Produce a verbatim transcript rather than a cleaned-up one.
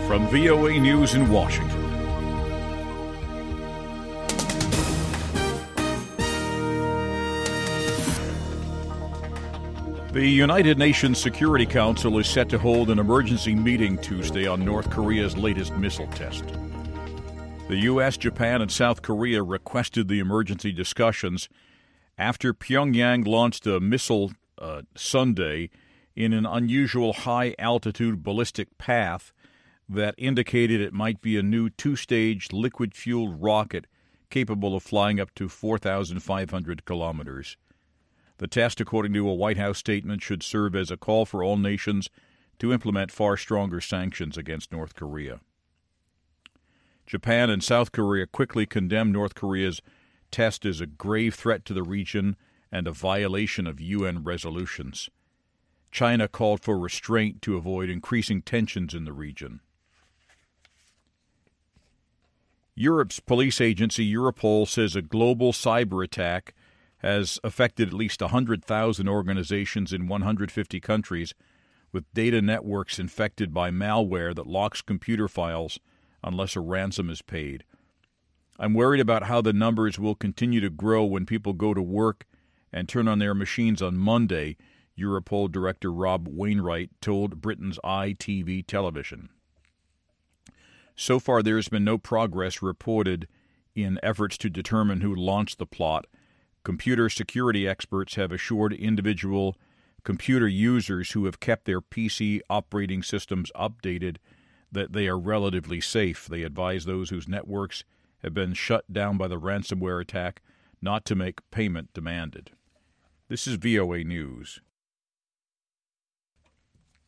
From V O A News in Washington. The United Nations Security Council is set to hold an emergency meeting Tuesday on North Korea's latest missile test. The U S, Japan, and South Korea requested the emergency discussions after Pyongyang launched a missile uh, Sunday in an unusual high-altitude ballistic path that indicated it might be a new two-stage liquid-fueled rocket capable of flying up to four thousand five hundred kilometers. The test, according to a White House statement, should serve as a call for all nations to implement far stronger sanctions against North Korea. Japan and South Korea quickly condemned North Korea's test as a grave threat to the region and a violation of U N resolutions. China called for restraint to avoid increasing tensions in the region. Europe's police agency Europol says a global cyber attack has affected at least one hundred thousand organizations in one hundred fifty countries, with data networks infected by malware that locks computer files unless a ransom is paid. I'm worried about how the numbers will continue to grow when people go to work and turn on their machines on Monday, Europol Director Rob Wainwright told Britain's I T V Television. So far, there has been no progress reported in efforts to determine who launched the plot. Computer security experts have assured individual computer users who have kept their P C operating systems updated that they are relatively safe. They advise those whose networks have been shut down by the ransomware attack not to make payment demanded. This is V O A News.